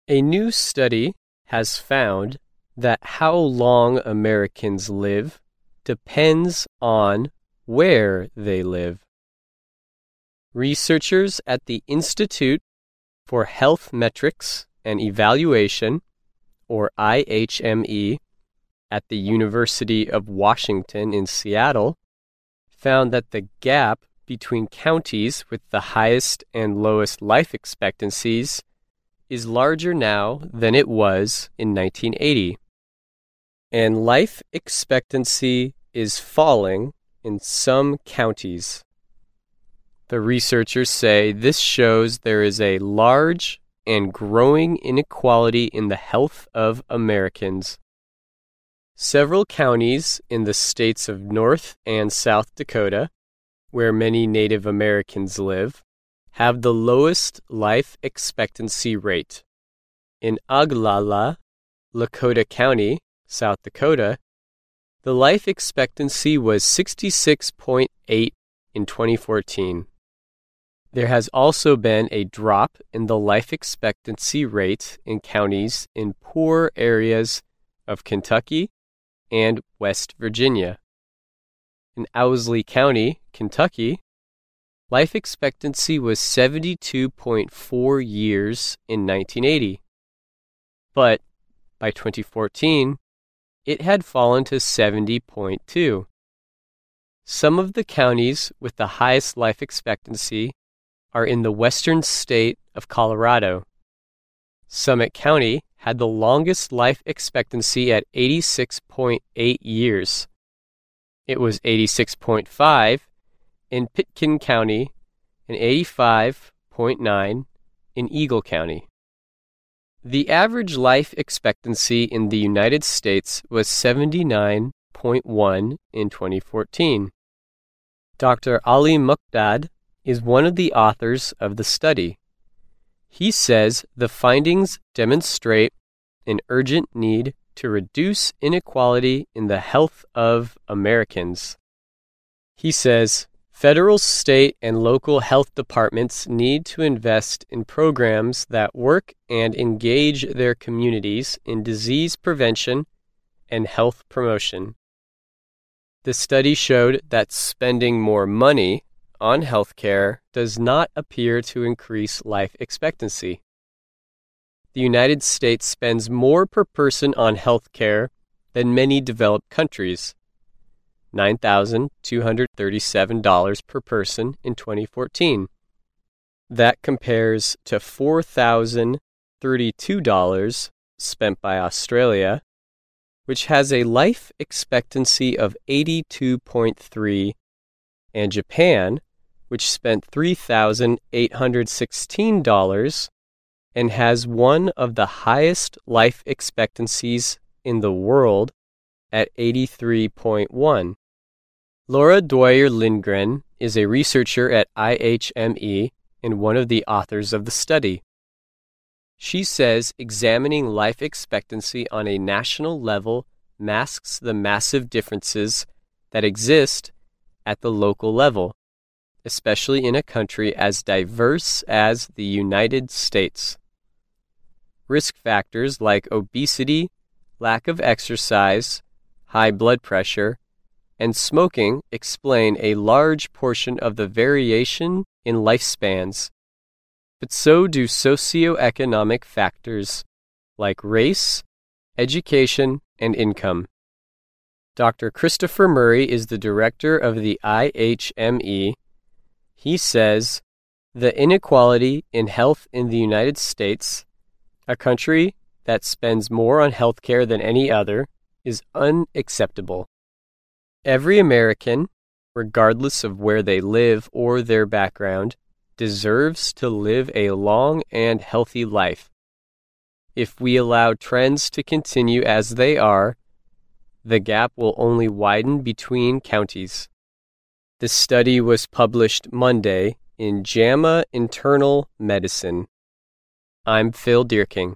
A new study has found that how long Americans live depends on where they live. Researchers at the Institute for Health Metrics and Evaluation, or IHME, at the University of Washington in Seattle, found that the gap between counties with the highest and lowest life expectancies is larger now than it was in 1980. And life expectancy is falling in some counties. The researchers say this shows there is a large and growing inequality in the health of Americans. Several counties in the states of North and South Dakota, where many Native Americans live, have the lowest life expectancy rate. In Oglala, Lakota County, South Dakota, the life expectancy was 66.8 in 2014. There has also been a drop in the life expectancy rate in counties in poor areas of Kentucky and West Virginia. In Owsley County, Kentucky, life expectancy was 72.4 years in 1980. But by 2014, it had fallen to 70.2. Some of the counties with the highest life expectancy are in the western state of Colorado. Summit County had the longest life expectancy at 86.8 years. It was 86.5 in Pitkin County and 85.9 in Eagle County. The average life expectancy in the United States was 79.1 in 2014. Dr. Ali Muqdad is one of the authors of the study. He says the findings demonstrate an urgent need to reduce inequality in the health of Americans. He says federal, state, and local health departments need to invest in programs that work and engage their communities in disease prevention and health promotion. The study showed that spending more money on healthcare does not appear to increase life expectancy. The United States spends more per person on healthcare than many developed countries, $9,237 per person in 2014. That compares to $4,032 spent by Australia, which has a life expectancy of 82.3, and Japan, which spent $3,816 and has one of the highest life expectancies in the world at 83.1. Laura Dwyer Lindgren is a researcher at IHME and one of the authors of the study. She says examining life expectancy on a national level masks the massive differences that exist at the local level, especially in a country as diverse as the United States. Risk factors like obesity, lack of exercise, high blood pressure, and smoking explain a large portion of the variation in lifespans, but so do socioeconomic factors like race, education, and income. Dr. Christopher Murray is the director of the IHME. He says, the inequality in health in the United States, a country that spends more on healthcare than any other, is unacceptable. Every American, regardless of where they live or their background, deserves to live a long and healthy life. If we allow trends to continue as they are, the gap will only widen between counties. The study was published Monday in JAMA Internal Medicine. I'm Phil Dierking.